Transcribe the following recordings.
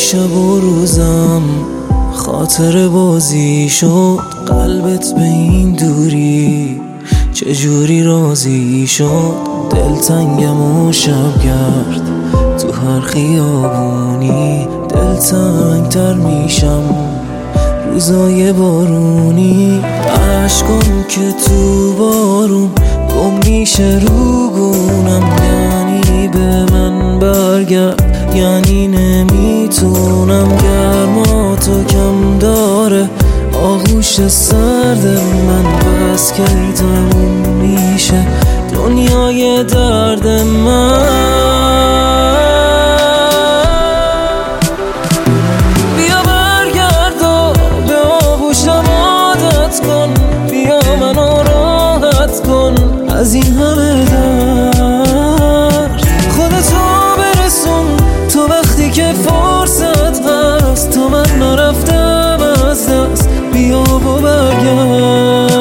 شب و روزم خاطر بازی شد، قلبت به این دوری چجوری راضی شد؟ دلتنگم و شبگرد تو هر خیابونی، دلتنگ تر میشم روزای بارونی. عشقم که تو بارون گم میشه رو گونم، یعنی به من برگرد، یعنی نمیتونم. گرماتو کم داره آغوش سرد من، بس که تموم میشه دنیای درد من. بیا برگرد و به آغوشم عادت کن، بیا منو راحت کن از این همه درد. خودتو برسون تو وقتی که فرصت هست، تا من نرفتم از دست، بیا و برگرد.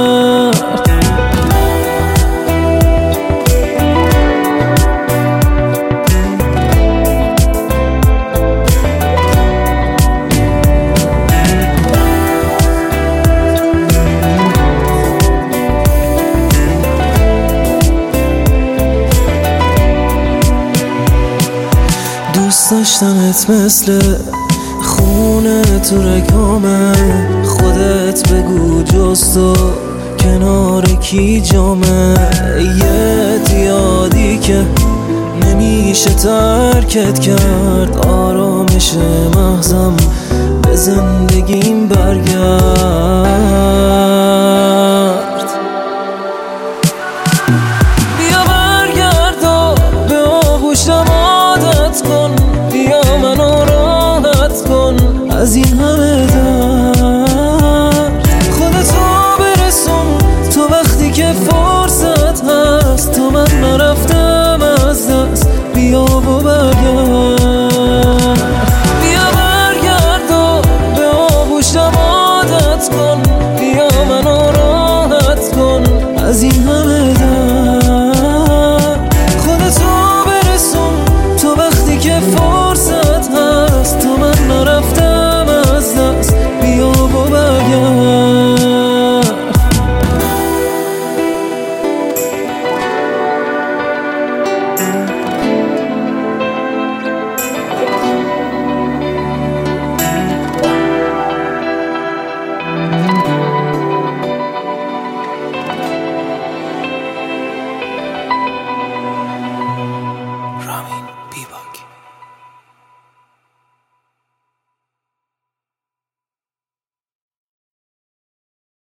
دوست داشتمت مثل خونه تو رگامه، خودت بگو جز تو کنار کی جامه. یه یادی که نمیشه ترکت کرد، آرامش مغزم به زندگیم برگرد. بیا برگرد و به آغوشم عادت کن، بیا منو راحت کن از این همه درد. خودتو برسون تو وقتی که فرصت هست، تا من نرفتم از دست، بیا و برگرد. بیا برگرد و به آغوشم عادت کن، بیا منو راحت کن از این همه درد.